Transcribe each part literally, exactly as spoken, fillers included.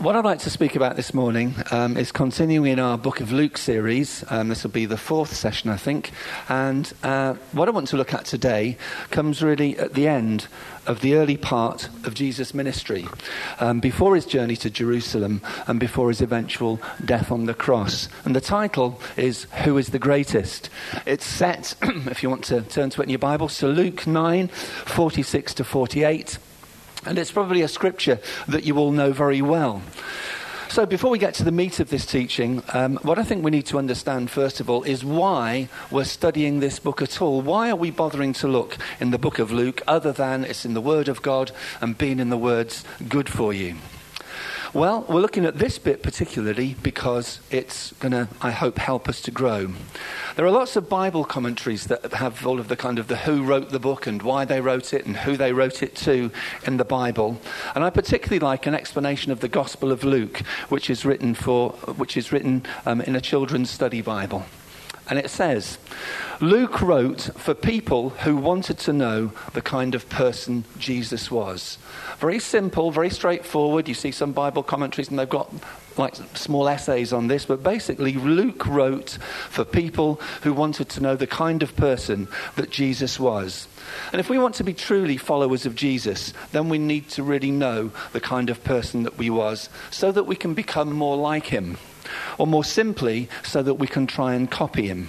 What I'd like to speak about this morning um, is continuing in our Book of Luke series. Um, this will be the fourth session, I think. And uh, what I want to look at today comes really at the end of the early part of Jesus' ministry, um, before his journey to Jerusalem and before his eventual death on the cross. And the title is, Who is the Greatest? It's set, if you want to turn to it in your Bible, so Luke nine, forty-six to forty-eight. And it's probably a scripture that you all know very well. So before we get to the meat of this teaching, um, what I think we need to understand, first of all, is why we're studying this book at all. Why are we bothering to look in the book of Luke, other than it's in the Word of God and being in the Word's good for you? Well, we're looking at this bit particularly because it's going to, I hope, help us to grow. There are lots of Bible commentaries that have all of the kind of the who wrote the book and why they wrote it and who they wrote it to in the Bible. And I particularly like an explanation of the Gospel of Luke, which is written for, which is written um, in a children's study Bible. And it says, Luke wrote for people who wanted to know the kind of person Jesus was. Very simple, very straightforward. You see some Bible commentaries and they've got like small essays on this, but basically Luke wrote for people who wanted to know the kind of person that Jesus was. And if we want to be truly followers of Jesus, then we need to really know the kind of person that we was, so that we can become more like him. Or more simply, so that we can try and copy him.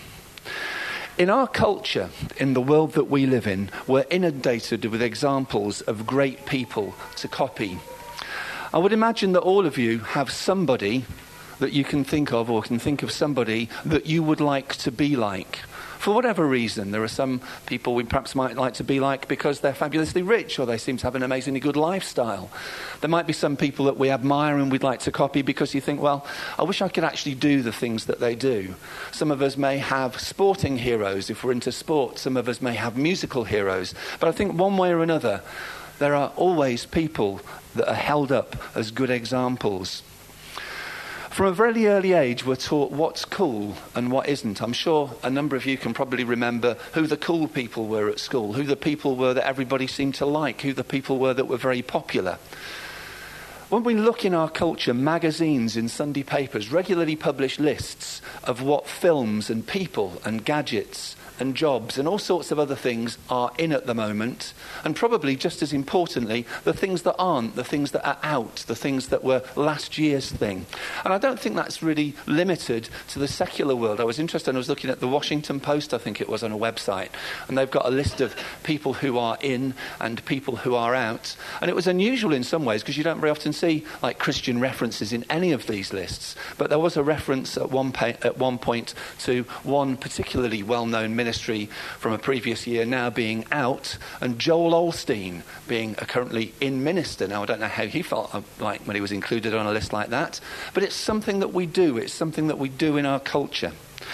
In our culture, in the world that we live in, we're inundated with examples of great people to copy. I would imagine that all of you have somebody that you can think of, or can think of somebody that you would like to be like. For whatever reason, there are some people we perhaps might like to be like because they're fabulously rich or they seem to have an amazingly good lifestyle. There might be some people that we admire and we'd like to copy because you think, well, I wish I could actually do the things that they do. Some of us may have sporting heroes if we're into sport. Some of us may have musical heroes. But I think one way or another, there are always people that are held up as good examples. From a very early age, we're taught what's cool and what isn't. I'm sure a number of you can probably remember who the cool people were at school, who the people were that everybody seemed to like, who the people were that were very popular. When we look in our culture, magazines in Sunday papers regularly publish lists of what films and people and gadgets and jobs and all sorts of other things are in at the moment, and probably just as importantly, the things that aren't, the things that are out, the things that were last year's thing. And I don't think that's really limited to the secular world. I was interested, I was looking at the Washington Post, I think it was, on a website, and they've got a list of people who are in and people who are out. And it was unusual in some ways, because you don't very often see like Christian references in any of these lists. But there was a reference at one, pa- at one point to one particularly well-known ministry ministry from a previous year now being out, and Joel Osteen being a currently in minister. Now, I don't know how he felt like when he was included on a list like that, but it's something that we do. It's something that we do in our culture.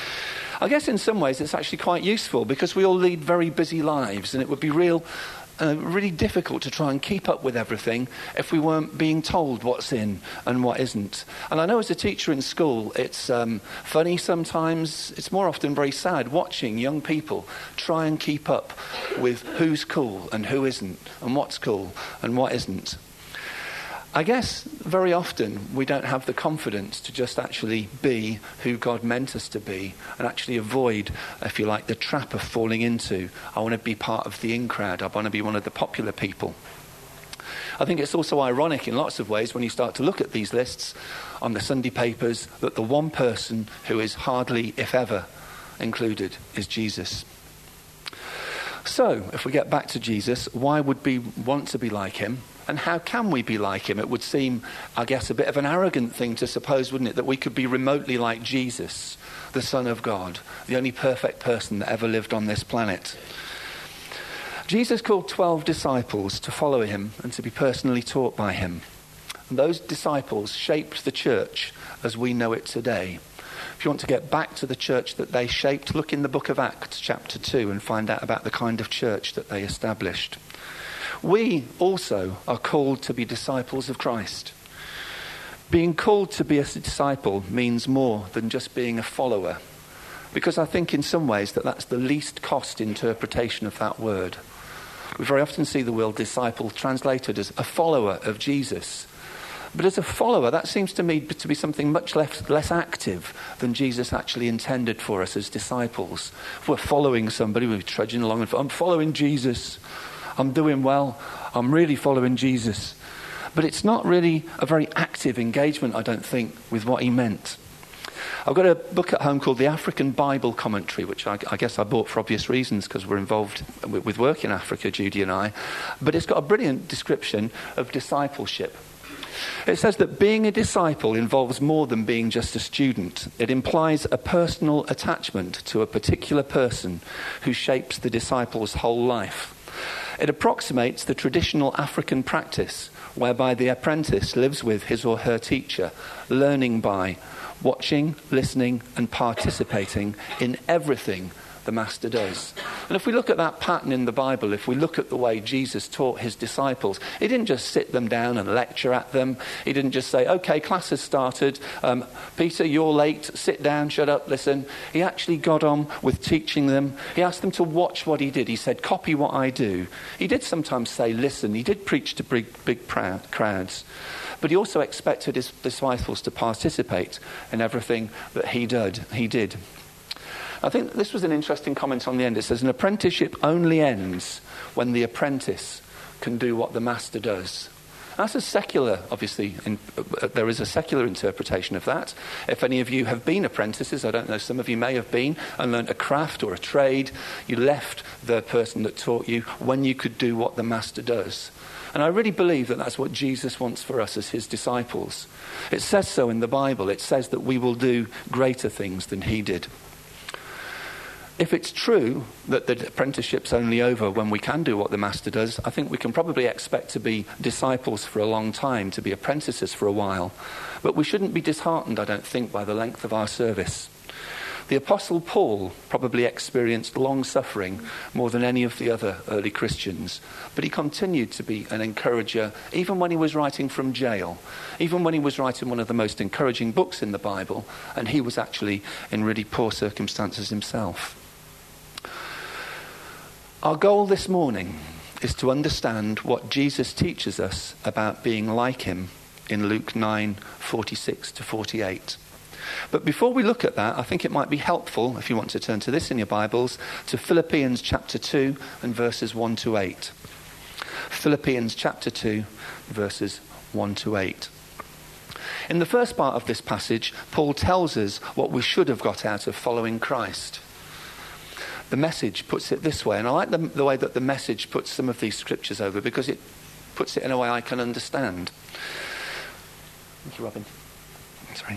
I guess in some ways it's actually quite useful because we all lead very busy lives, and it would be real Uh, really difficult to try and keep up with everything if we weren't being told what's in and what isn't. And I know as a teacher in school, it's um, funny sometimes, it's more often very sad watching young people try and keep up with who's cool and who isn't, and what's cool and what isn't. I guess very often we don't have the confidence to just actually be who God meant us to be and actually avoid, if you like, the trap of falling into, I want to be part of the in crowd, I want to be one of the popular people. I think it's also ironic in lots of ways when you start to look at these lists on the Sunday papers that the one person who is hardly, if ever, included is Jesus. So, if we get back to Jesus, why would we want to be like him? And how can we be like him? It would seem, I guess, a bit of an arrogant thing to suppose, wouldn't it, that we could be remotely like Jesus, the Son of God, the only perfect person that ever lived on this planet. Jesus called twelve disciples to follow him and to be personally taught by him. And those disciples shaped the church as we know it today. If you want to get back to the church that they shaped, look in the book of Acts, chapter two, and find out about the kind of church that they established. We also are called to be disciples of Christ. Being called to be a disciple means more than just being a follower, because I think in some ways that that's the least cost interpretation of that word. We very often see the word disciple translated as a follower of Jesus. But as a follower, that seems to me to be something much less, less active than Jesus actually intended for us as disciples. If we're following somebody, we're trudging along and I'm following Jesus, I'm doing well, I'm really following Jesus. But it's not really a very active engagement, I don't think, with what he meant. I've got a book at home called The African Bible Commentary, which I, I guess I bought for obvious reasons because we're involved with, with work in Africa, Judy and I. But it's got a brilliant description of discipleship. It says that being a disciple involves more than being just a student. It implies a personal attachment to a particular person who shapes the disciple's whole life. It approximates the traditional African practice whereby the apprentice lives with his or her teacher, learning by watching, listening and participating in everything the master does. And if we look at that pattern in the Bible, if we look at the way Jesus taught his disciples, he didn't just sit them down and lecture at them. He didn't just say, okay, class has started. Um, Peter, you're late. Sit down, shut up, listen. He actually got on with teaching them. He asked them to watch what he did. He said, copy what I do. He did sometimes say, listen. He did preach to big, big crowds. But he also expected his disciples to participate in everything that he did. He did. I think this was an interesting comment on the end. It says, an apprenticeship only ends when the apprentice can do what the master does. That's a secular, obviously, in, uh, there is a secular interpretation of that. If any of you have been apprentices, I don't know, some of you may have been, and learned a craft or a trade, you left the person that taught you when you could do what the master does. And I really believe that that's what Jesus wants for us as his disciples. It says so in the Bible. It says that we will do greater things than he did. If it's true that the apprenticeship's only over when we can do what the master does, I think we can probably expect to be disciples for a long time, to be apprentices for a while. But we shouldn't be disheartened, I don't think, by the length of our service. The Apostle Paul probably experienced long suffering more than any of the other early Christians. But he continued to be an encourager even when he was writing from jail, even when he was writing one of the most encouraging books in the Bible, and he was actually in really poor circumstances himself. Our goal this morning is to understand what Jesus teaches us about being like him in Luke nine, forty-six to forty-eight. But before we look at that, I think it might be helpful, if you want to turn to this in your Bibles, to Philippians chapter two and verses one to eight. Philippians chapter two, verses one to eight. In the first part of this passage, Paul tells us what we should have got out of following Christ. The Message puts it this way, and I like the, the way that the Message puts some of these scriptures over, because it puts it in a way I can understand. Thank you, Robin. Sorry.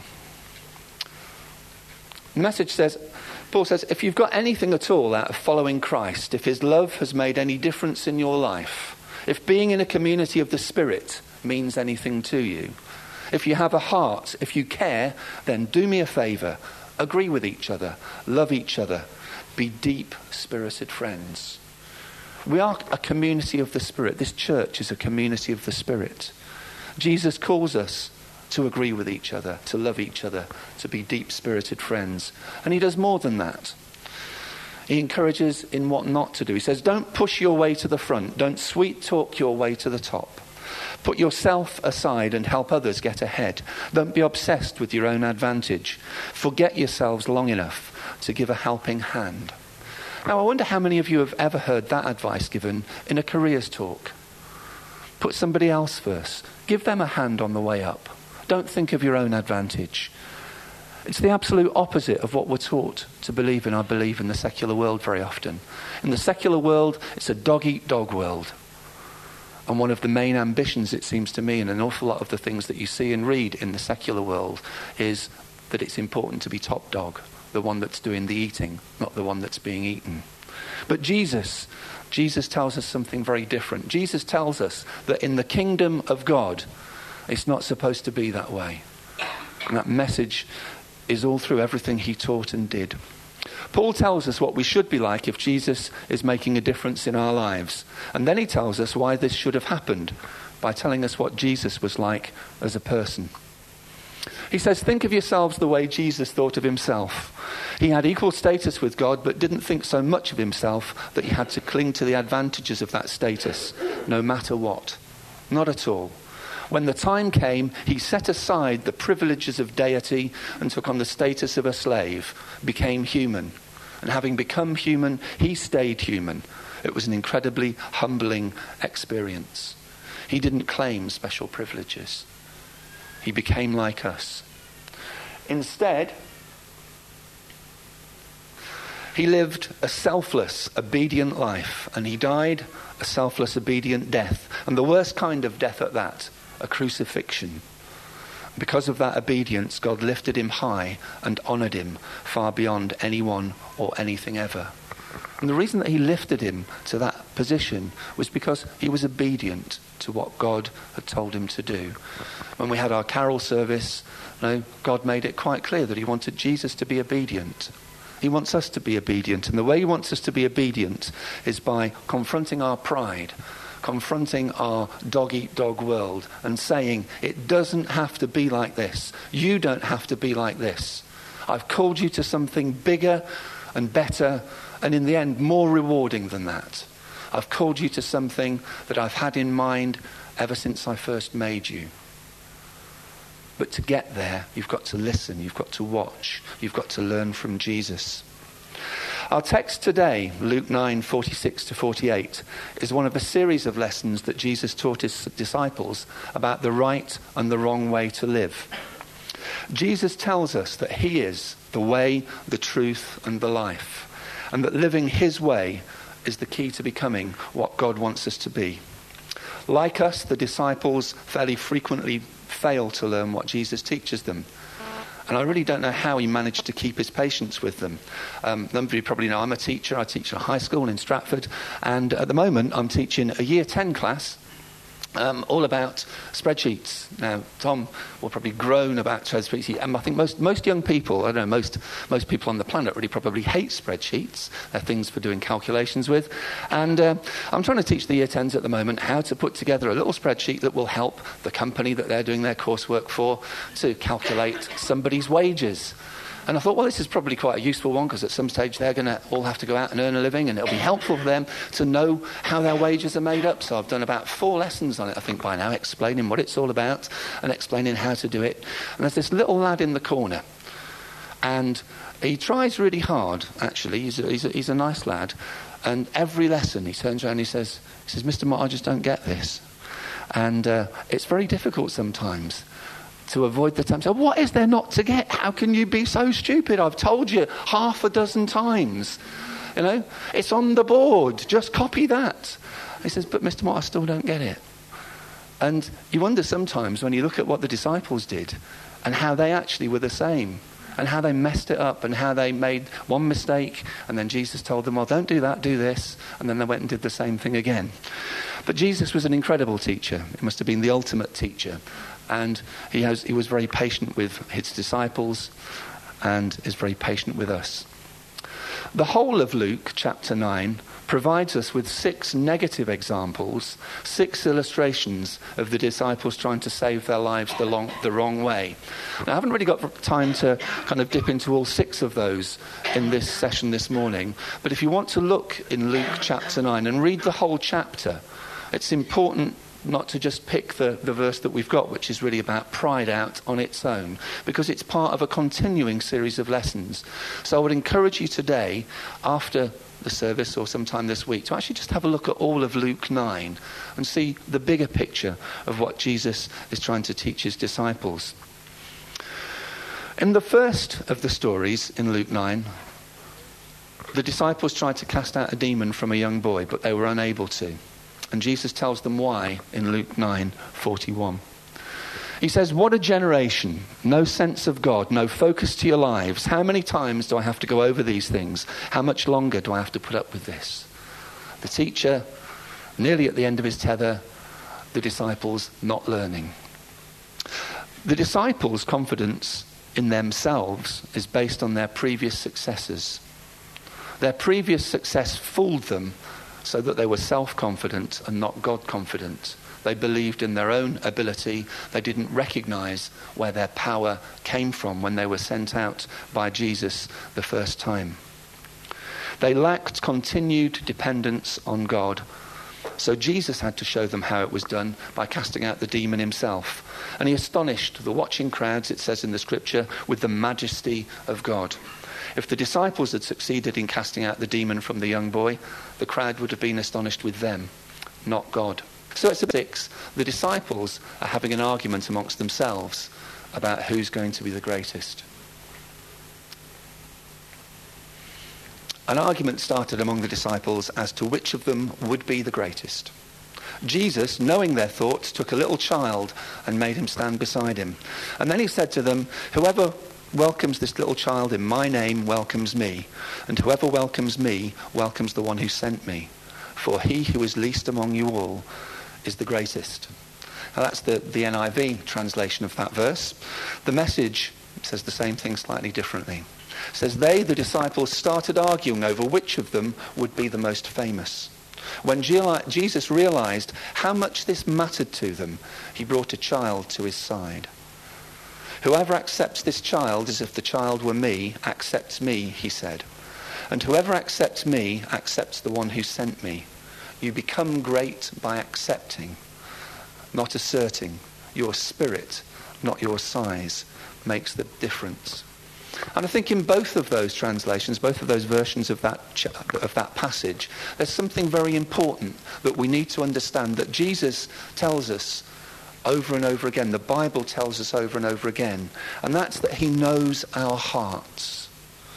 The Message says, Paul says, if you've got anything at all out of following Christ, if his love has made any difference in your life, if being in a community of the Spirit means anything to you, if you have a heart, if you care, then do me a favour, agree with each other, love each other, be deep-spirited friends. We are a community of the Spirit. This church is a community of the Spirit. Jesus calls us to agree with each other, to love each other, to be deep-spirited friends. And he does more than that. He encourages in what not to do. He says, don't push your way to the front. Don't sweet-talk your way to the top. Put yourself aside and help others get ahead. Don't be obsessed with your own advantage. Forget yourselves long enough to give a helping hand. Now, I wonder how many of you have ever heard that advice given in a careers talk. Put somebody else first. Give them a hand on the way up. Don't think of your own advantage. It's the absolute opposite of what we're taught to believe in, I believe, in the secular world very often. In the secular world, it's a dog-eat-dog world. And one of the main ambitions, it seems to me, and an awful lot of the things that you see and read in the secular world, is that it's important to be top dog, the one that's doing the eating, not the one that's being eaten. But Jesus, Jesus tells us something very different. Jesus tells us that in the kingdom of God, it's not supposed to be that way. And that message is all through everything he taught and did. Paul tells us what we should be like if Jesus is making a difference in our lives. And then he tells us why this should have happened by telling us what Jesus was like as a person. He says, think of yourselves the way Jesus thought of himself. He had equal status with God, but didn't think so much of himself that he had to cling to the advantages of that status, no matter what. Not at all. When the time came, he set aside the privileges of deity and took on the status of a slave, became human. And having become human, he stayed human. It was an incredibly humbling experience. He didn't claim special privileges. He became like us. Instead, he lived a selfless, obedient life, and he died a selfless, obedient death. And the worst kind of death at that, a crucifixion. Because of that obedience, God lifted him high and honoured him far beyond anyone or anything ever. And the reason that he lifted him to that position was because he was obedient to what God had told him to do. When we had our carol service, you know, God made it quite clear that he wanted Jesus to be obedient. He wants us to be obedient. And the way he wants us to be obedient is by confronting our pride, confronting our dog-eat-dog world and saying, it doesn't have to be like this. You don't have to be like this. I've called you to something bigger and better and in the end more rewarding than that. I've called you to something that I've had in mind ever since I first made you. But to get there, you've got to listen, you've got to watch, you've got to learn from Jesus. Our text today, Luke nine, forty-six to forty-eight, is one of a series of lessons that Jesus taught his disciples about the right and the wrong way to live. Jesus tells us that he is the way, the truth, and the life, and that living his way is the key to becoming what God wants us to be. Like us, the disciples fairly frequently fail to learn what Jesus teaches them. And I really don't know how he managed to keep his patience with them. Um, some of you probably know I'm a teacher. I teach at a high school in Stratford. And at the moment, I'm teaching a year ten class um, all about spreadsheets. Now, Tom will probably groan about spreadsheets. And I think most, most young people, I don't know, most, most people on the planet really probably hate spreadsheets. They're things for doing calculations with. And uh, I'm trying to teach the year tens at the moment how to put together a little spreadsheet that will help the company that they're doing their coursework for to calculate somebody's wages. And I thought, well, this is probably quite a useful one because at some stage they're going to all have to go out and earn a living and it'll be helpful for them to know how their wages are made up. So I've done about four lessons on it, I think, by now, explaining what it's all about and explaining how to do it. And there's this little lad in the corner. And he tries really hard, actually. He's a, he's a, he's a nice lad. And every lesson he turns around and he says, he says, Mister Mott, I just don't get this. And uh, it's very difficult sometimes to avoid the temptation. So what is there not to get? How can you be so stupid? I've told you half a dozen times. You know, it's on the board. Just copy that. He says, but Mister Mott, I still don't get it. And you wonder sometimes when you look at what the disciples did and how they actually were the same and how they messed it up and how they made one mistake and then Jesus told them, well, don't do that, do this. And then they went and did the same thing again. But Jesus was an incredible teacher. He must have been the ultimate teacher. And he, has, he was very patient with his disciples and is very patient with us. The whole of Luke chapter nine provides us with six negative examples, six illustrations of the disciples trying to save their lives the, long, the wrong way. Now, I haven't really got time to kind of dip into all six of those in this session this morning, but if you want to look in Luke chapter nine and read the whole chapter, it's important not to just pick the, the verse that we've got, which is really about pride out on its own, because it's part of a continuing series of lessons. So I would encourage you today, after the service or sometime this week, to actually just have a look at all of Luke nine and see the bigger picture of what Jesus is trying to teach his disciples. In the first of the stories in Luke nine, the disciples tried to cast out a demon from a young boy, but they were unable to. And Jesus tells them why in Luke nine forty-one. He says, what a generation, no sense of God, no focus to your lives. How many times do I have to go over these things? How much longer do I have to put up with this? The teacher, nearly at the end of his tether, the disciples not learning. The disciples' confidence in themselves is based on their previous successes. Their previous success fooled them so that they were self-confident and not God-confident. They believed in their own ability. They didn't recognize where their power came from when they were sent out by Jesus the first time. They lacked continued dependence on God, So Jesus had to show them how it was done by casting out the demon himself. And he astonished the watching crowds, it says in the scripture, with the majesty of God. If the disciples had succeeded in casting out the demon from the young boy, the crowd would have been astonished with them, not God. So it's six. The disciples are having an argument amongst themselves about who's going to be the greatest. An argument started among the disciples as to which of them would be the greatest. Jesus, knowing their thoughts, took a little child and made him stand beside him. And then he said to them, "Whoever welcomes this little child in my name welcomes me, and whoever welcomes me welcomes the one who sent me. For he who is least among you all is the greatest." Now that's the, the N I V translation of that verse. The Message says the same thing slightly differently. It says, they, the disciples, started arguing over which of them would be the most famous. When Jesus realized how much this mattered to them, he brought a child to his side. "Whoever accepts this child as if the child were me, accepts me," he said. "And whoever accepts me, accepts the one who sent me. You become great by accepting, not asserting. Your spirit, not your size, makes the difference." And I think in both of those translations, both of those versions of that ch- of that passage, there's something very important that we need to understand, that Jesus tells us over and over again, the Bible tells us over and over again, and that's that he knows our hearts.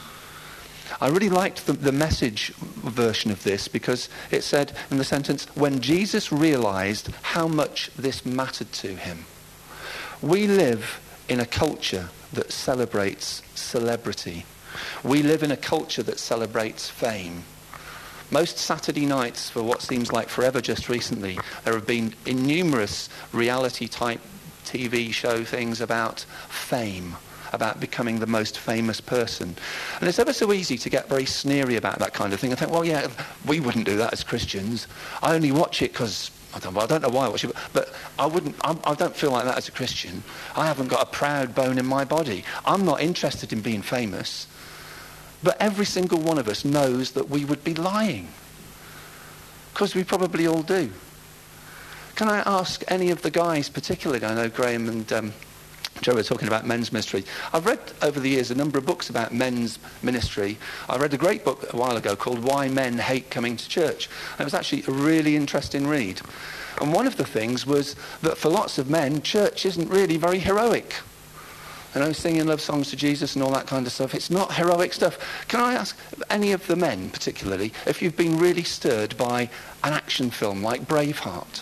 I really liked the, the Message version of this, because it said in the sentence, when Jesus realized how much this mattered to him. We live in a culture that celebrates celebrity. We live in a culture that celebrates fame. Most Saturday nights, for what seems like forever just recently, there have been innumerous reality-type T V show things about fame, about becoming the most famous person. And it's ever so easy to get very sneery about that kind of thing and think, well, yeah, we wouldn't do that as Christians. I only watch it because, I don't, well, I don't know why I watch it, but I wouldn't. I, I don't feel like that as a Christian. I haven't got a proud bone in my body. I'm not interested in being famous. But every single one of us knows that we would be lying, because we probably all do. Can I ask any of the guys, particularly, I know Graham and um, Joe were talking about men's ministry. I've read over the years a number of books about men's ministry. I read a great book a while ago called Why Men Hate Coming to Church. And it was actually a really interesting read. And one of the things was that for lots of men, church isn't really very heroic. You know, singing love songs to Jesus and all that kind of stuff. It's not heroic stuff. Can I ask any of the men, particularly, if you've been really stirred by an action film like Braveheart?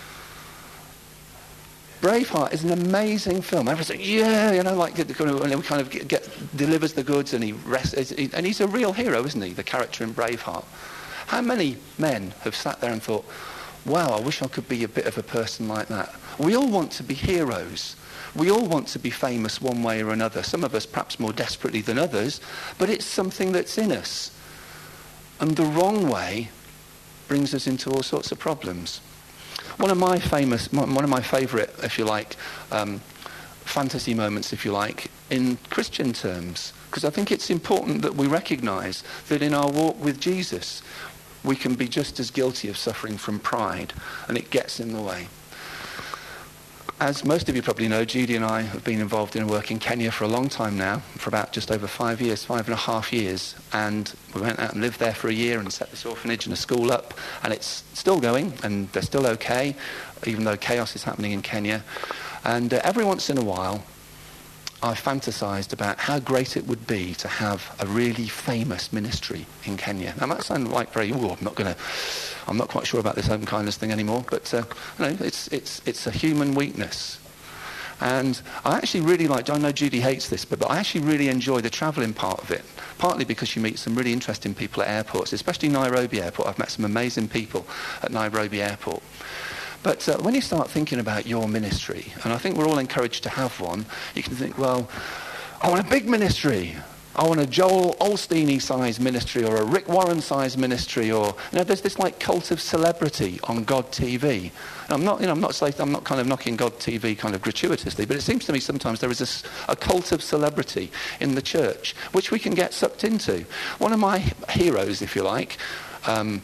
Braveheart is an amazing film. Everyone's like, yeah, you know, like, and he kind of get, get, delivers the goods, and he rests, and he's a real hero, isn't he, the character in Braveheart? How many men have sat there and thought, wow, I wish I could be a bit of a person like that? We all want to be heroes. We all want to be famous one way or another. Some of us perhaps more desperately than others, but it's something that's in us. And the wrong way brings us into all sorts of problems. One of my famous, one of my favourite, if you like, um, fantasy moments, if you like, in Christian terms, because I think it's important that we recognise that in our walk with Jesus, we can be just as guilty of suffering from pride, and it gets in the way. As most of you probably know, Judy and I have been involved in work in Kenya for a long time now, for about just over five years, five and a half years. And we went out and lived there for a year and set this orphanage and a school up. And it's still going, and they're still okay, even though chaos is happening in Kenya. And uh, every once in a while, I fantasized about how great it would be to have a really famous ministry in Kenya. Now, that might sound like very, oh, I'm not going to, I'm not quite sure about this open kindness thing anymore, but uh, you know, it's it's it's a human weakness. And I actually really like, I know Judy hates this, but, but I actually really enjoy the travelling part of it, partly because you meet some really interesting people at airports, especially Nairobi Airport. I've met some amazing people at Nairobi Airport. But uh, when you start thinking about your ministry, and I think we're all encouraged to have one, you can think, well, I want a big ministry. I want a Joel Osteen-sized ministry, or a Rick Warren-sized ministry, or you know, there's this like cult of celebrity on God T V. And I'm not, you know, I'm not saying, I'm not kind of knocking God T V kind of gratuitously, but it seems to me sometimes there is a, a cult of celebrity in the church, which we can get sucked into. One of my heroes, if you like, um,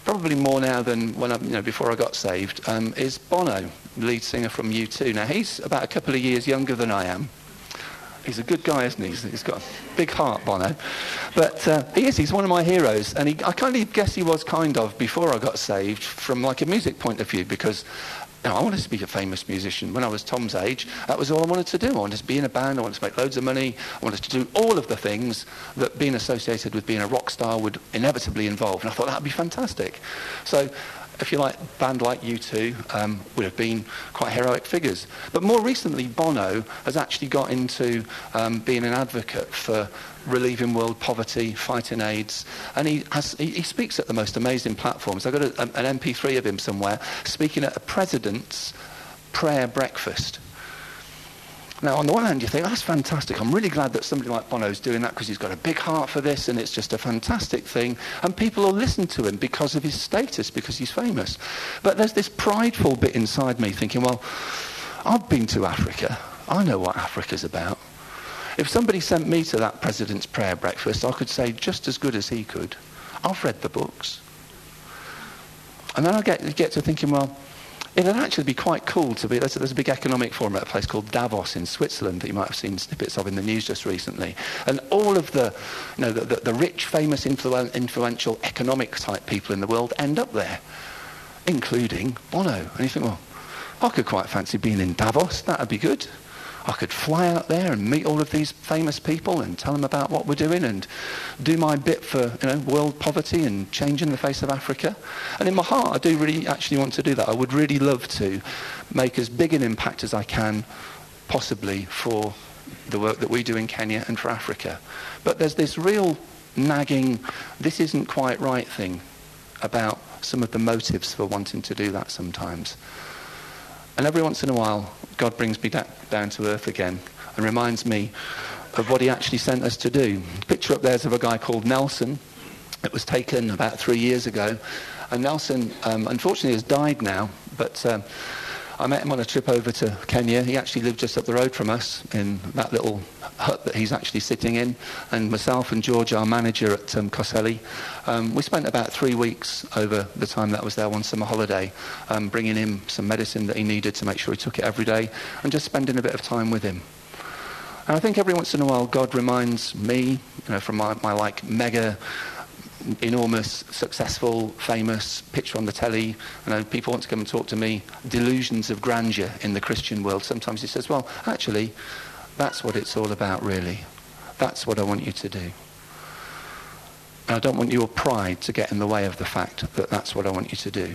probably more now than when I, you know, before I got saved, um, is Bono, lead singer from U two. Now, he's about a couple of years younger than I am. He's a good guy, isn't he? He's got a big heart, Bono. But uh, he is, he's one of my heroes. And he, I kind of guess he was kind of before I got saved from like a music point of view, because you know, I wanted to be a famous musician. When I was Tom's age, that was all I wanted to do. I wanted to be in a band, I wanted to make loads of money, I wanted to do all of the things that being associated with being a rock star would inevitably involve. And I thought that would be fantastic. So, if you like, a band like U two um, would have been quite heroic figures. But more recently, Bono has actually got into um, being an advocate for relieving world poverty, fighting AIDS, and he, has, he, he speaks at the most amazing platforms. I've got a, an M P three of him somewhere speaking at a president's prayer breakfast. Now, on the one hand, you think, that's fantastic. I'm really glad that somebody like Bono's doing that because he's got a big heart for this and it's just a fantastic thing. And people will listen to him because of his status, because he's famous. But there's this prideful bit inside me thinking, well, I've been to Africa. I know what Africa's about. If somebody sent me to that president's prayer breakfast, I could say just as good as he could. I've read the books. And then I get, get to thinking, well, it'd actually be quite cool to be, there's, there's a big economic forum at a place called Davos in Switzerland that you might have seen snippets of in the news just recently. And all of the, you know, the, the, the rich, famous, influ- influential economic type people in the world end up there, including Bono. And you think, well, I could quite fancy being in Davos, that'd be good. I could fly out there and meet all of these famous people and tell them about what we're doing and do my bit for, you know, world poverty and changing the face of Africa. And in my heart, I do really actually want to do that. I would really love to make as big an impact as I can, possibly, for the work that we do in Kenya and for Africa. But there's this real nagging, this isn't quite right thing about some of the motives for wanting to do that sometimes. And every once in a while, God brings me da- down to earth again and reminds me of what he actually sent us to do. The picture up there is of a guy called Nelson. It was taken about three years ago. And Nelson, um, unfortunately, has died now. But um, I met him on a trip over to Kenya. He actually lived just up the road from us in that little hut that he's actually sitting in. And myself and George, our manager at um, Koseli, um, we spent about three weeks over the time that I was there one summer holiday, um, bringing him some medicine that he needed to make sure he took it every day, and just spending a bit of time with him. And I think every once in a while God reminds me, you know, from my, my like mega enormous, successful, famous picture on the telly, you know, people want to come and talk to me, delusions of grandeur in the Christian world. Sometimes he says, well, actually, that's what it's all about, really. That's what I want you to do. And I don't want your pride to get in the way of the fact that that's what I want you to do.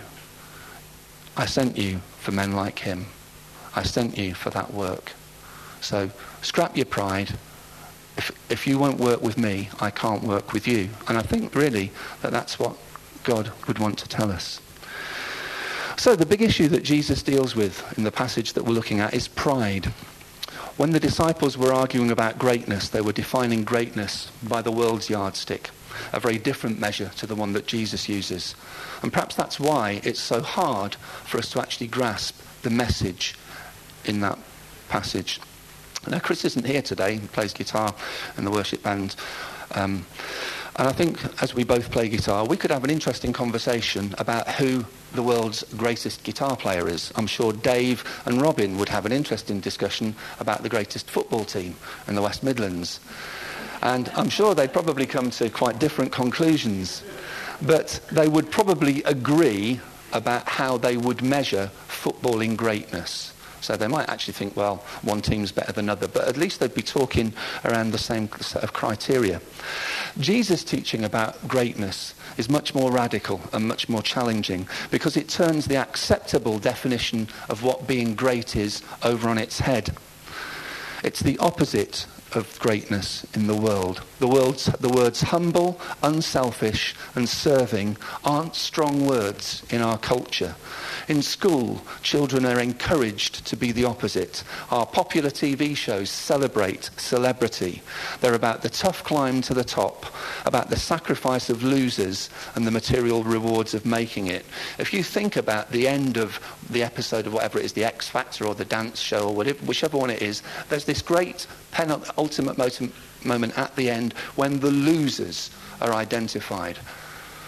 I sent you for men like him. I sent you for that work. So scrap your pride. If, if you won't work with me, I can't work with you. And I think really that that's what God would want to tell us. So the big issue that Jesus deals with in the passage that we're looking at is pride. When the disciples were arguing about greatness, they were defining greatness by the world's yardstick, a very different measure to the one that Jesus uses. And perhaps that's why it's so hard for us to actually grasp the message in that passage. Now, Chris isn't here today. He plays guitar in the worship band. Um, and I think as we both play guitar, we could have an interesting conversation about who the world's greatest guitar player is. I'm sure Dave and Robin would have an interesting discussion about the greatest football team in the West Midlands. And I'm sure they'd probably come to quite different conclusions. But they would probably agree about how they would measure footballing greatness. So they might actually think, well, one team's better than another, but at least they'd be talking around the same set of criteria. Jesus' teaching about greatness is much more radical and much more challenging because it turns the acceptable definition of what being great is over on its head. It's the opposite of greatness in the world. The world's, the words humble, unselfish and serving aren't strong words in our culture. In school, children are encouraged to be the opposite. Our popular T V shows celebrate celebrity. They're about the tough climb to the top, about the sacrifice of losers and the material rewards of making it. If you think about the end of the episode of whatever it is, the X Factor or the dance show or whatever, whichever one it is, there's this great pen- ultimate moment at the end when the losers are identified.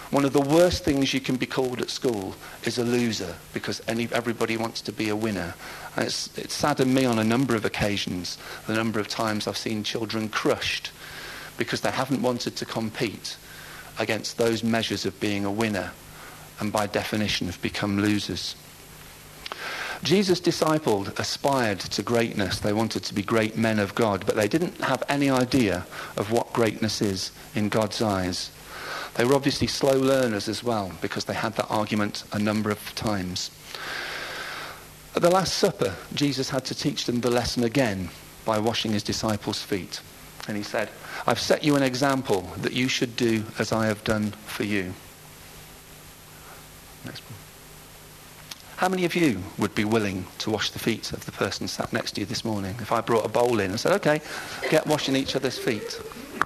One of the worst things you can be called at school is a loser, because any, everybody wants to be a winner. And it's, it's saddened me on a number of occasions, the number of times I've seen children crushed because they haven't wanted to compete against those measures of being a winner, and by definition have become losers. Jesus' disciples aspired to greatness. They wanted to be great men of God, but they didn't have any idea of what greatness is in God's eyes. They were obviously slow learners as well, because they had that argument a number of times. At the Last Supper, Jesus had to teach them the lesson again by washing his disciples' feet. And he said, "I've set you an example that you should do as I have done for you." Next one. How many of you would be willing to wash the feet of the person sat next to you this morning? If I brought a bowl in and said, "Okay, get washing each other's feet."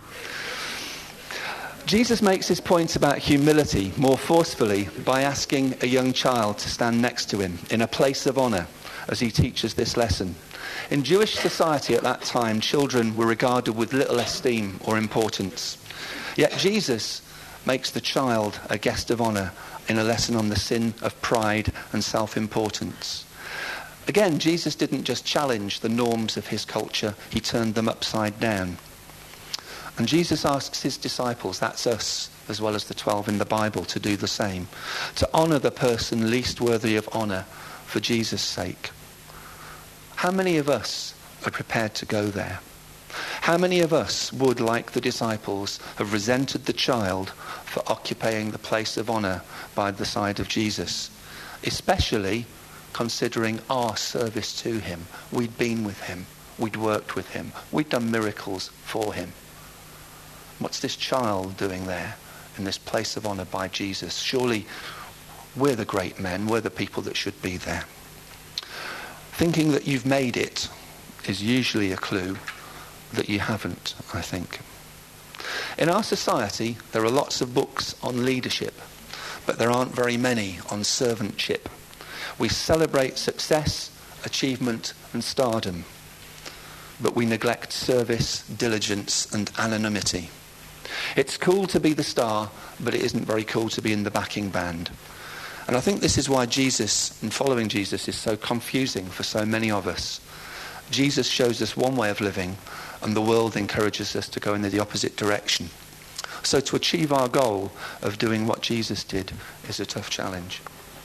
Jesus makes his point about humility more forcefully by asking a young child to stand next to him in a place of honour as he teaches this lesson. In Jewish society at that time, children were regarded with little esteem or importance. Yet Jesus makes the child a guest of honour in a lesson on the sin of pride and self-importance. Again, Jesus didn't just challenge the norms of his culture, he turned them upside down. And Jesus asks his disciples, that's us, as well as the twelve in the Bible, to do the same, to honour the person least worthy of honour for Jesus' sake. How many of us are prepared to go there? How many of us would, like the disciples, have resented the child for occupying the place of honour by the side of Jesus, especially considering our service to him? We'd been with him, we'd worked with him, we'd done miracles for him. What's this child doing there in this place of honour by Jesus? Surely we're the great men, we're the people that should be there. Thinking that you've made it is usually a clue that you haven't, I think. In our society, there are lots of books on leadership, but there aren't very many on servantship. We celebrate success, achievement, and stardom, but we neglect service, diligence, and anonymity. It's cool to be the star, but it isn't very cool to be in the backing band. And I think this is why Jesus and following Jesus is so confusing for so many of us. Jesus shows us one way of living, and the world encourages us to go in the opposite direction. So to achieve our goal of doing what Jesus did is a tough challenge.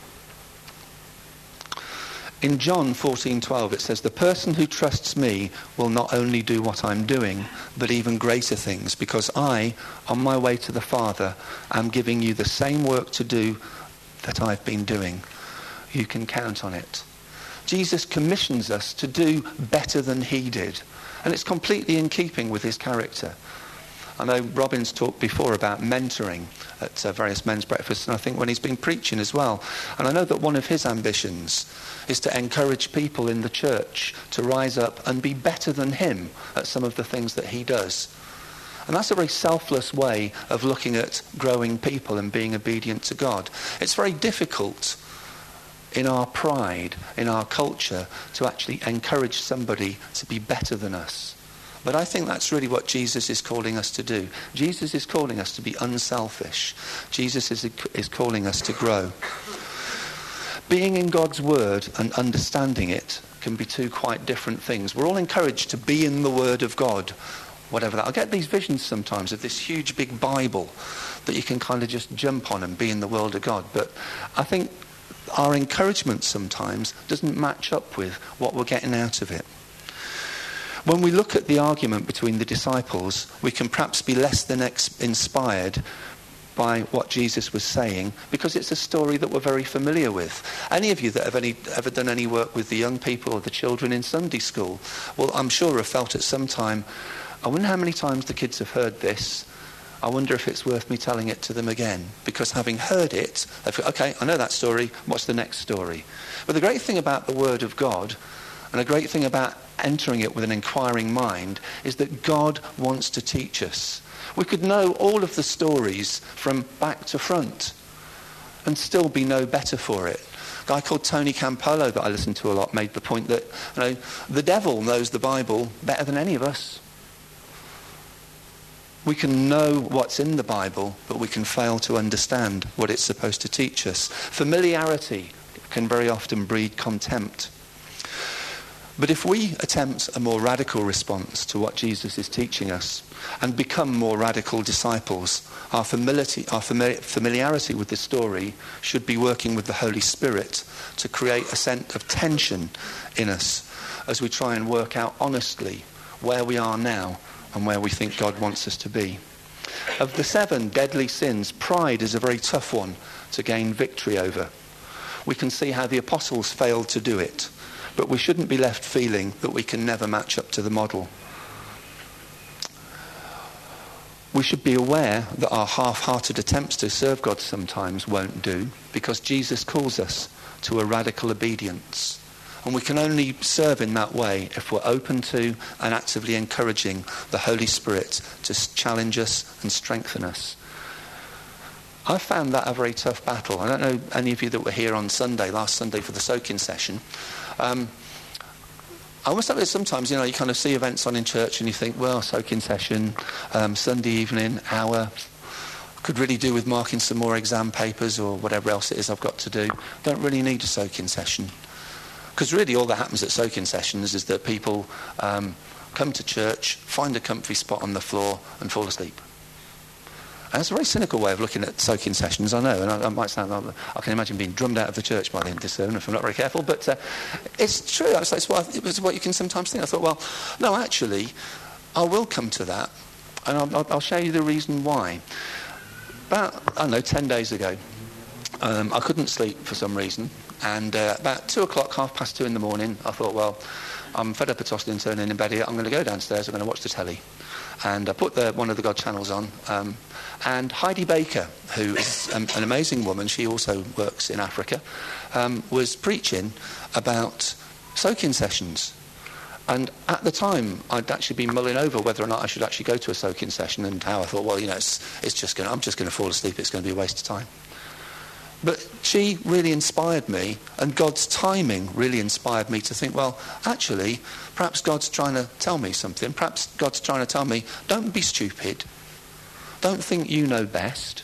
In John fourteen twelve it says, "The person who trusts me will not only do what I'm doing, but even greater things, because I, on my way to the Father, am giving you the same work to do that I've been doing. You can count on it." Jesus commissions us to do better than he did, and it's completely in keeping with his character. I know Robin's talked before about mentoring at uh, various men's breakfasts, and I think when he's been preaching as well. And I know that one of his ambitions is to encourage people in the church to rise up and be better than him at some of the things that he does. And that's a very selfless way of looking at growing people and being obedient to God. It's very difficult in our pride, in our culture, to actually encourage somebody to be better than us. But I think that's really what Jesus is calling us to do. Jesus is calling us to be unselfish. Jesus is, is calling us to grow. Being in God's word and understanding it can be two quite different things. We're all encouraged to be in the word of God, whatever that. I get these visions sometimes of this huge big Bible that you can kind of just jump on and be in the world of God. But I think our encouragement sometimes doesn't match up with what we're getting out of it. When we look at the argument between the disciples, we can perhaps be less than ex- inspired by what Jesus was saying, because it's a story that we're very familiar with. Any of you that have any, ever done any work with the young people or the children in Sunday school, well, I'm sure have felt at some time, I wonder how many times the kids have heard this. I wonder if it's worth me telling it to them again. Because having heard it, they've thought, okay, I know that story, what's the next story? But the great thing about the Word of God, and a great thing about entering it with an inquiring mind, is that God wants to teach us. We could know all of the stories from back to front and still be no better for it. A guy called Tony Campolo that I listen to a lot made the point that, you know, the devil knows the Bible better than any of us. We can know what's in the Bible, but we can fail to understand what it's supposed to teach us. Familiarity can very often breed contempt. But if we attempt a more radical response to what Jesus is teaching us and become more radical disciples, our familiarity, our familiarity with the story should be working with the Holy Spirit to create a sense of tension in us as we try and work out honestly where we are now and where we think God wants us to be. Of the seven deadly sins, pride is a very tough one to gain victory over. We can see how the apostles failed to do it. But we shouldn't be left feeling that we can never match up to the model. We should be aware that our half-hearted attempts to serve God sometimes won't do, because Jesus calls us to a radical obedience. And we can only serve in that way if we're open to and actively encouraging the Holy Spirit to challenge us and strengthen us. I found that a very tough battle. I don't know any of you that were here on Sunday, last Sunday for the soak-in session. Um, I almost have it sometimes, you know, you kind of see events on in church and you think, well, soak-in session, um, Sunday evening, hour, could really do with marking some more exam papers or whatever else it is I've got to do. Don't really need a soak-in session. Because really all that happens at soak-in sessions is that people um, come to church, find a comfy spot on the floor and fall asleep. And it's a very cynical way of looking at soak-in sessions, I know, and I, I might sound like, I can imagine being drummed out of the church by the end of this sermon if I'm not very careful, but uh, it's true. It's, it's, what, it's what you can sometimes think. I thought, well, no, actually, I will come to that, and I'll, I'll show you the reason why. About, I don't know, ten days ago, um, I couldn't sleep for some reason, and uh, about two o'clock, half past two in the morning, I thought, well, I'm fed up of tossing and turning in bed here. I'm going to go downstairs, I'm going to watch the telly. And I put the, one of the God channels on, um, and Heidi Baker, who is um, an amazing woman, she also works in Africa, um, was preaching about soak-in sessions. And at the time, I'd actually been mulling over whether or not I should actually go to a soak-in session, and how I thought, well, you know, it's, it's just going, I'm just going to fall asleep. It's going to be a waste of time. But she really inspired me, and God's timing really inspired me to think, well, actually, perhaps God's trying to tell me something. Perhaps God's trying to tell me, don't be stupid. Don't think you know best.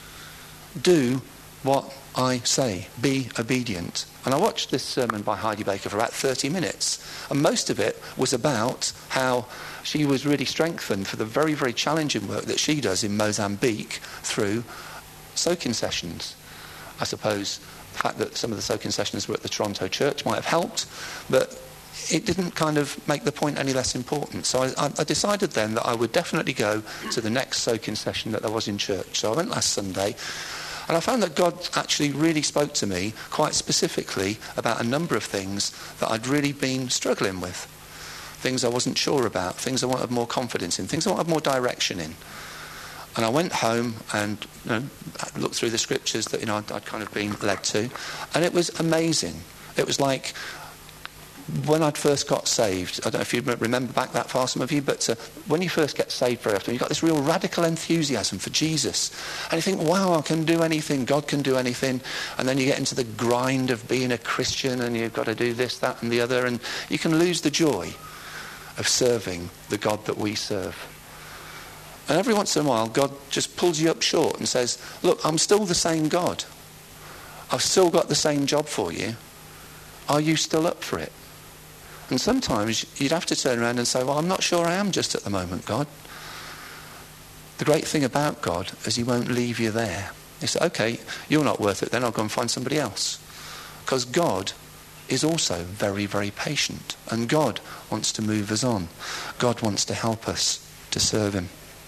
Do what I say. Be obedient. And I watched this sermon by Heidi Baker for about thirty minutes. And most of it was about how she was really strengthened for the very, very challenging work that she does in Mozambique through soak-in sessions. I suppose the fact that some of the soak-in sessions were at the Toronto church might have helped, but it didn't kind of make the point any less important. So I, I decided then that I would definitely go to the next soak-in session that there was in church. So I went last Sunday, and I found that God actually really spoke to me quite specifically about a number of things that I'd really been struggling with. Things I wasn't sure about, things I wanted more confidence in, things I wanted more direction in. And I went home and, you know, looked through the scriptures that, you know, I'd, I'd kind of been led to, and it was amazing. It was like when I'd first got saved. I don't know if you remember back that far, some of you, but uh, when you first get saved very often, you've got this real radical enthusiasm for Jesus. And you think, wow, I can do anything, God can do anything. And then you get into the grind of being a Christian, and you've got to do this, that, and the other, and you can lose the joy of serving the God that we serve. And every once in a while, God just pulls you up short and says, look, I'm still the same God. I've still got the same job for you. Are you still up for it? And sometimes you'd have to turn around and say, well, I'm not sure I am just at the moment, God. The great thing about God is he won't leave you there. He said, okay, you're not worth it, then I'll go and find somebody else. Because God is also very, very patient. And God wants to move us on. God wants to help us to serve him.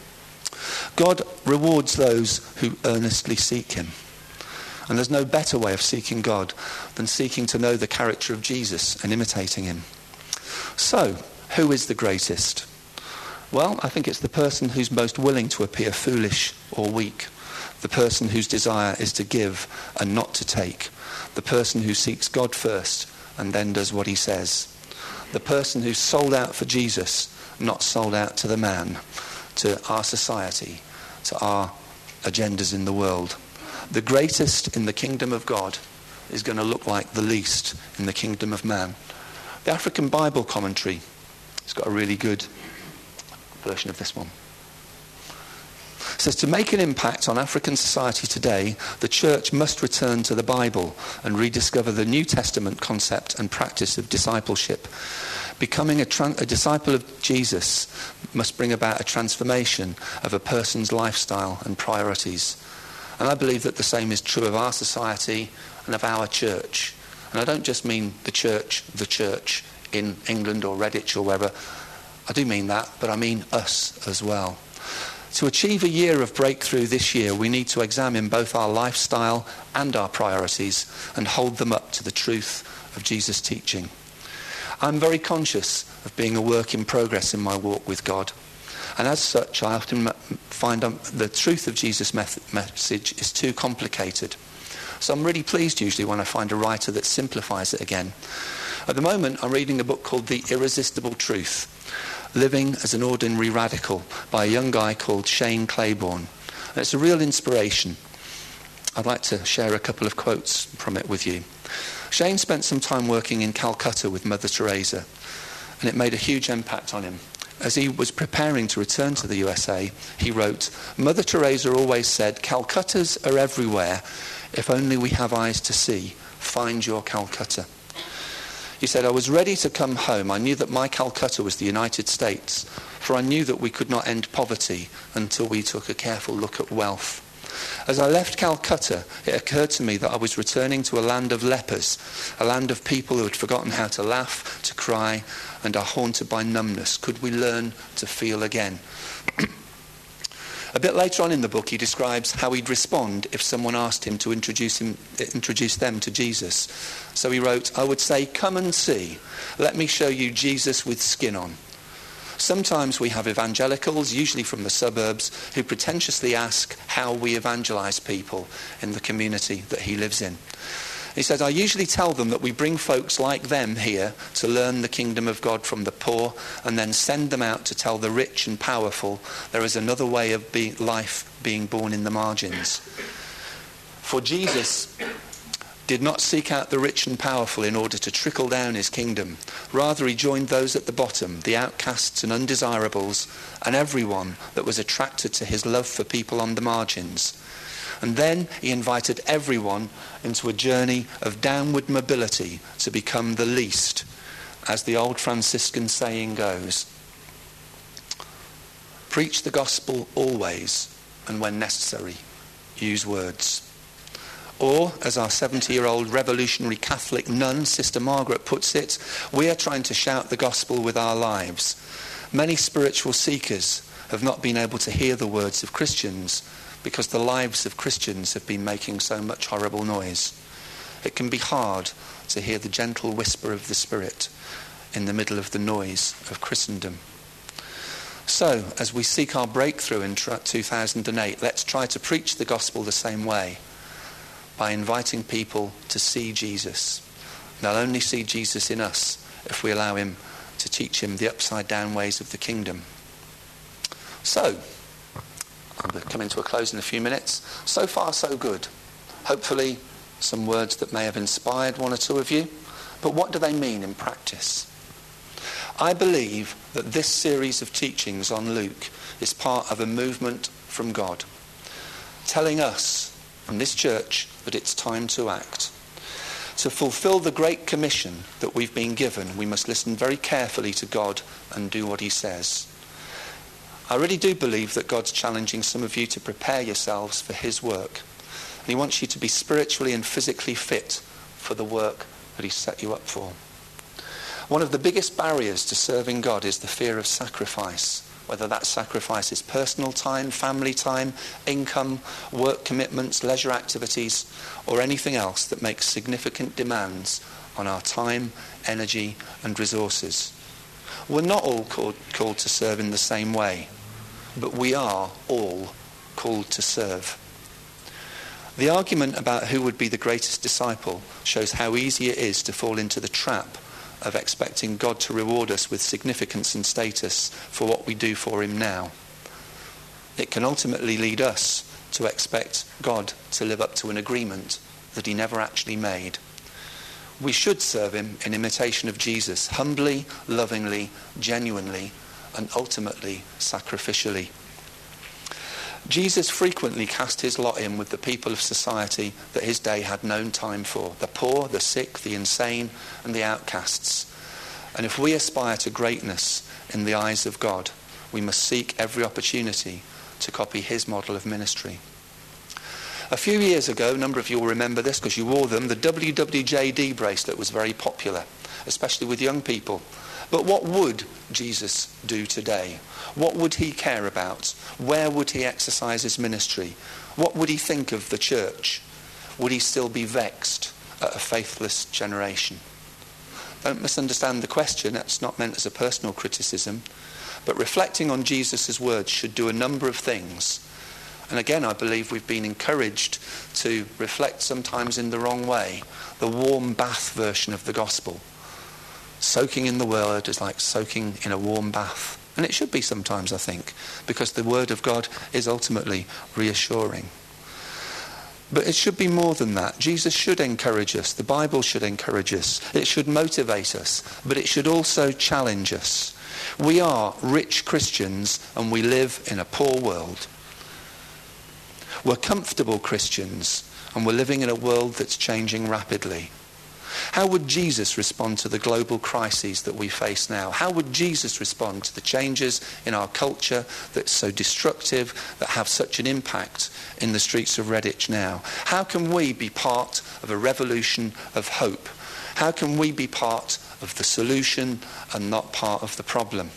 God rewards those who earnestly seek him. And there's no better way of seeking God than seeking to know the character of Jesus and imitating him. So, who is the greatest? Well, I think it's the person who's most willing to appear foolish or weak. The person whose desire is to give and not to take. The person who seeks God first and then does what he says. The person who's sold out for Jesus, not sold out to the man, to our society, to our agendas in the world. The greatest in the kingdom of God is going to look like the least in the kingdom of man. The African Bible Commentary has got a really good version of this one. So to make an impact on African society today, the church must return to the Bible and rediscover the New Testament concept and practice of discipleship. Becoming a, tran- a disciple of Jesus must bring about a transformation of a person's lifestyle and priorities. And I believe that the same is true of our society and of our church. And I don't just mean the church, the church in England or Redditch or wherever. I do mean that, but I mean us as well. To achieve a year of breakthrough this year, we need to examine both our lifestyle and our priorities and hold them up to the truth of Jesus' teaching. I'm very conscious of being a work in progress in my walk with God. And as such, I often find um, the truth of Jesus' message is too complicated. So I'm really pleased usually when I find a writer that simplifies it again. At the moment, I'm reading a book called The Irresistible Truth, Living as an Ordinary Radical, by a young guy called Shane Claiborne. And it's a real inspiration. I'd like to share a couple of quotes from it with you. Shane spent some time working in Calcutta with Mother Teresa, and it made a huge impact on him. As he was preparing to return to the U S A, he wrote, "Mother Teresa always said, Calcuttas are everywhere. If only we have eyes to see. Find your Calcutta." He said, "I was ready to come home. I knew that my Calcutta was the United States, for I knew that we could not end poverty until we took a careful look at wealth. As I left Calcutta, it occurred to me that I was returning to a land of lepers, a land of people who had forgotten how to laugh, to cry, and are haunted by numbness. Could we learn to feel again?" A bit later on in the book, he describes how he'd respond if someone asked him to introduce him, introduce them to Jesus. So he wrote, "I would say, come and see. Let me show you Jesus with skin on." Sometimes we have evangelicals, usually from the suburbs, who pretentiously ask how we evangelize people in the community that he lives in. He says, "I usually tell them that we bring folks like them here to learn the kingdom of God from the poor and then send them out to tell the rich and powerful there is another way of be- life being born in the margins. For Jesus did not seek out the rich and powerful in order to trickle down his kingdom. Rather, he joined those at the bottom, the outcasts and undesirables, and everyone that was attracted to his love for people on the margins. And then he invited everyone into a journey of downward mobility to become the least, as the old Franciscan saying goes. Preach the gospel always, and when necessary, use words." Or, as our seventy-year-old revolutionary Catholic nun, Sister Margaret, puts it, "We are trying to shout the gospel with our lives. Many spiritual seekers have not been able to hear the words of Christians because the lives of Christians have been making so much horrible noise. It can be hard to hear the gentle whisper of the Spirit in the middle of the noise of Christendom." So, as we seek our breakthrough in two thousand eight, let's try to preach the gospel the same way, by inviting people to see Jesus. They'll only see Jesus in us if we allow him to teach him the upside-down ways of the kingdom. So, I'm coming to a close in a few minutes. So far, so good. Hopefully, some words that may have inspired one or two of you. But what do they mean in practice? I believe that this series of teachings on Luke is part of a movement from God, telling us, from this church, that it's time to act. To fulfill the Great Commission that we've been given, we must listen very carefully to God and do what he says. I really do believe that God's challenging some of you to prepare yourselves for his work. And he wants you to be spiritually and physically fit for the work that he's set you up for. One of the biggest barriers to serving God is the fear of sacrifice, whether that sacrifice is personal time, family time, income, work commitments, leisure activities, or anything else that makes significant demands on our time, energy, and resources. We're not all called, called to serve in the same way, but we are all called to serve. The argument about who would be the greatest disciple shows how easy it is to fall into the trap of expecting God to reward us with significance and status for what we do for him now. It can ultimately lead us to expect God to live up to an agreement that he never actually made. We should serve him in imitation of Jesus, humbly, lovingly, genuinely, and ultimately sacrificially. Jesus frequently cast his lot in with the people of society that his day had known time for, the poor, the sick, the insane, and the outcasts. And if we aspire to greatness in the eyes of God, we must seek every opportunity to copy his model of ministry. A few years ago, a number of you will remember this because you wore them, the W W J D bracelet was very popular, especially with young people. But what would Jesus do today? What would he care about? Where would he exercise his ministry? What would he think of the church? Would he still be vexed at a faithless generation? Don't misunderstand the question. That's not meant as a personal criticism. But reflecting on Jesus' words should do a number of things. And again, I believe we've been encouraged to reflect sometimes in the wrong way. The warm bath version of the gospel. Soaking in the word is like soaking in a warm bath. And it should be sometimes, I think, because the word of God is ultimately reassuring. But it should be more than that. Jesus should encourage us. The Bible should encourage us. It should motivate us. But it should also challenge us. We are rich Christians and we live in a poor world. We're comfortable Christians and we're living in a world that's changing rapidly. How would Jesus respond to the global crises that we face now? How would Jesus respond to the changes in our culture that's so destructive, that have such an impact in the streets of Redditch now? How can we be part of a revolution of hope? How can we be part of the solution and not part of the problem?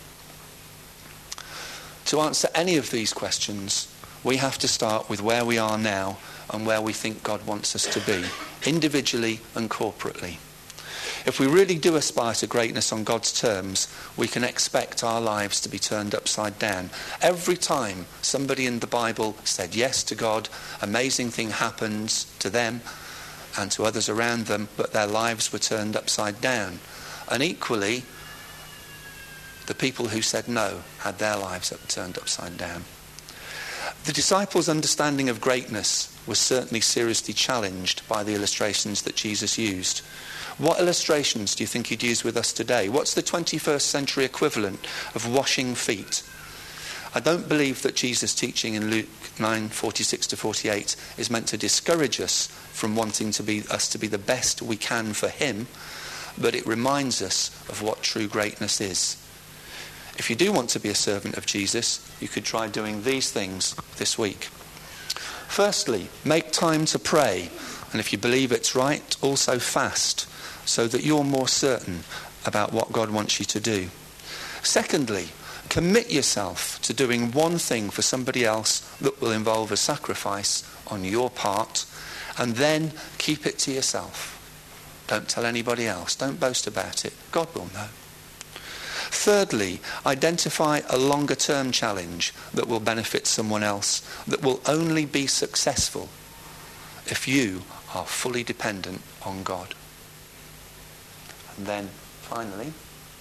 To answer any of these questions, we have to start with where we are now and where we think God wants us to be, individually and corporately. If we really do aspire to greatness on God's terms, we can expect our lives to be turned upside down. Every time somebody in the Bible said yes to God, amazing thing happens to them and to others around them, but their lives were turned upside down. And equally, the people who said no had their lives turned upside down. The disciples' understanding of greatness was certainly seriously challenged by the illustrations that Jesus used. What illustrations do you think he'd use with us today? What's the twenty-first century equivalent of washing feet? I don't believe that Jesus' teaching in Luke nine, forty-six to forty-eight is meant to discourage us from wanting to be us to be the best we can for him, but it reminds us of what true greatness is. If you do want to be a servant of Jesus, you could try doing these things this week. Firstly, make time to pray. And if you believe it's right, also fast, so that you're more certain about what God wants you to do. Secondly, commit yourself to doing one thing for somebody else that will involve a sacrifice on your part, and then keep it to yourself. Don't tell anybody else. Don't boast about it. God will know. Thirdly, identify a longer-term challenge that will benefit someone else, that will only be successful if you are fully dependent on God. And then, finally,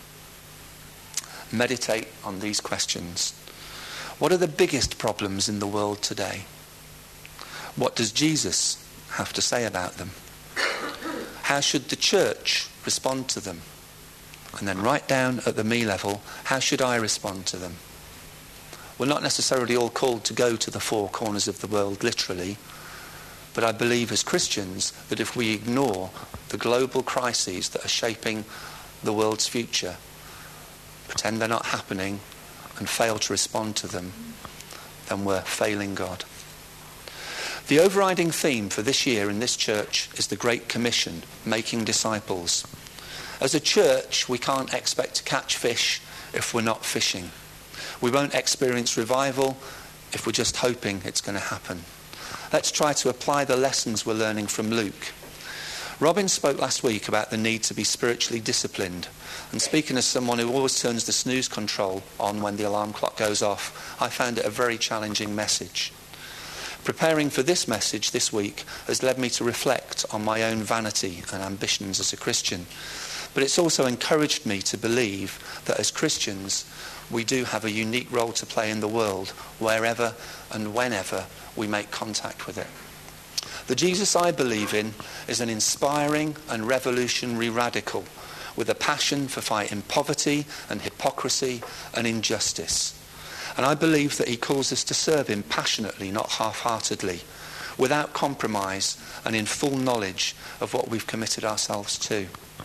meditate on these questions. What are the biggest problems in the world today? What does Jesus have to say about them? How should the church respond to them? And then right down at the me level, how should I respond to them? We're not necessarily all called to go to the four corners of the world, literally. But I believe as Christians that if we ignore the global crises that are shaping the world's future, pretend they're not happening, and fail to respond to them, then we're failing God. The overriding theme for this year in this church is the Great Commission, making disciples. As a church, we can't expect to catch fish if we're not fishing. We won't experience revival if we're just hoping it's going to happen. Let's try to apply the lessons we're learning from Luke. Robin spoke last week about the need to be spiritually disciplined. And speaking as someone who always turns the snooze control on when the alarm clock goes off, I found it a very challenging message. Preparing for this message this week has led me to reflect on my own vanity and ambitions as a Christian. But it's also encouraged me to believe that as Christians, we do have a unique role to play in the world, wherever and whenever we make contact with it. The Jesus I believe in is an inspiring and revolutionary radical with a passion for fighting poverty and hypocrisy and injustice. And I believe that he calls us to serve him passionately, not half-heartedly, without compromise and in full knowledge of what we've committed ourselves to,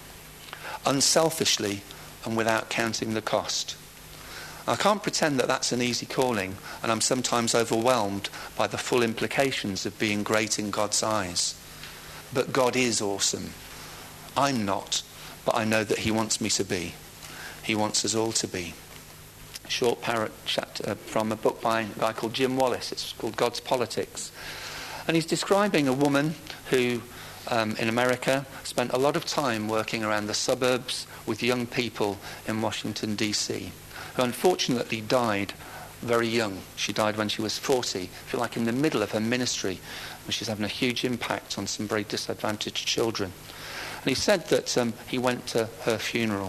unselfishly and without counting the cost. I can't pretend that that's an easy calling, and I'm sometimes overwhelmed by the full implications of being great in God's eyes. But God is awesome. I'm not, but I know that he wants me to be. He wants us all to be. A short parrot chapter from a book by a guy called Jim Wallis. It's called God's Politics. And he's describing a woman who, um, in America, spent a lot of time working around the suburbs with young people in Washington, D C, who unfortunately died very young. She died when she was forty, if you like, in the middle of her ministry, when she's having a huge impact on some very disadvantaged children. And he said that um, he went to her funeral.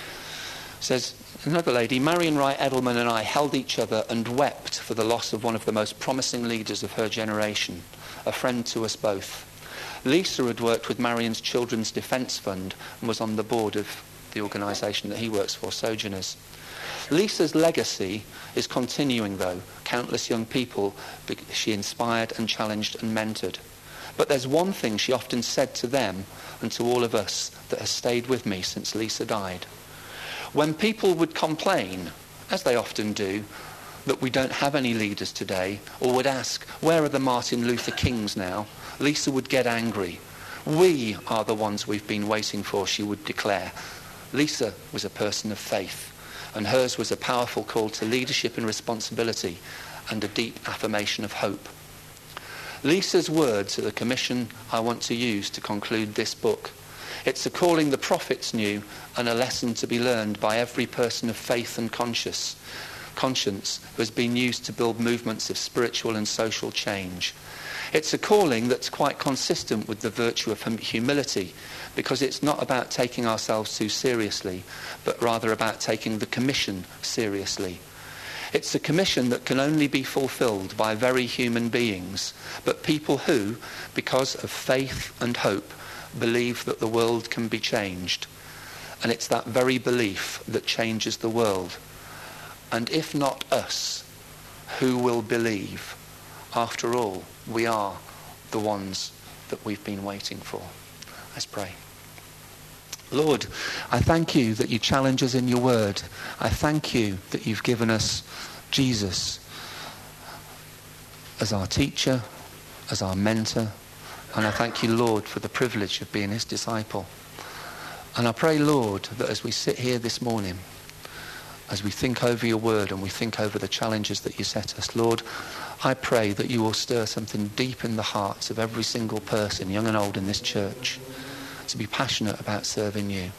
Says, another lady, Marion Wright Edelman and I held each other and wept for the loss of one of the most promising leaders of her generation, a friend to us both. Lisa had worked with Marion's Children's Defence Fund and was on the board of the organisation that he works for, Sojourners. Lisa's legacy is continuing, though. Countless young people she inspired and challenged and mentored. But there's one thing she often said to them and to all of us that has stayed with me since Lisa died. When people would complain, as they often do, that we don't have any leaders today, or would ask, where are the Martin Luther Kings now? Lisa would get angry. We are the ones we've been waiting for, she would declare. Lisa was a person of faith, and hers was a powerful call to leadership and responsibility and a deep affirmation of hope. Lisa's words are the commission I want to use to conclude this book. It's a calling the prophets knew and a lesson to be learned by every person of faith and conscience, conscience who has been used to build movements of spiritual and social change. It's a calling that's quite consistent with the virtue of humility, because it's not about taking ourselves too seriously, but rather about taking the commission seriously. It's a commission that can only be fulfilled by very human beings, but people who, because of faith and hope, believe that the world can be changed. And it's that very belief that changes the world. And if not us, who will believe? After all, we are the ones that we've been waiting for. Let's pray. Lord, I thank you that you challenge us in your word. I thank you that you've given us Jesus as our teacher, as our mentor. And I thank you, Lord, for the privilege of being his disciple. And I pray, Lord, that as we sit here this morning, as we think over your word and we think over the challenges that you set us, Lord, I pray that you will stir something deep in the hearts of every single person, young and old, in this church, to be passionate about serving you.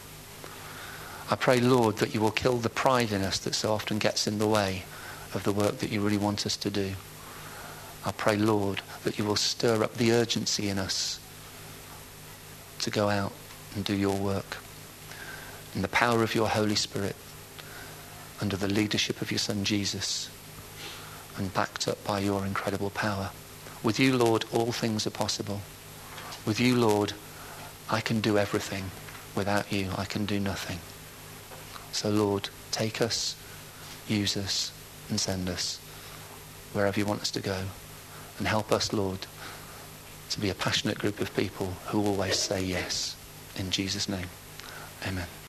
I pray, Lord, that you will kill the pride in us that so often gets in the way of the work that you really want us to do. I pray, Lord, that you will stir up the urgency in us to go out and do your work in the power of your Holy Spirit, under the leadership of your Son Jesus, and backed up by your incredible power. With you, Lord, all things are possible. With you, Lord, I can do everything. Without you, I can do nothing. So, Lord, take us, use us, and send us wherever you want us to go. And help us, Lord, to be a passionate group of people who always say yes. In Jesus' name, amen.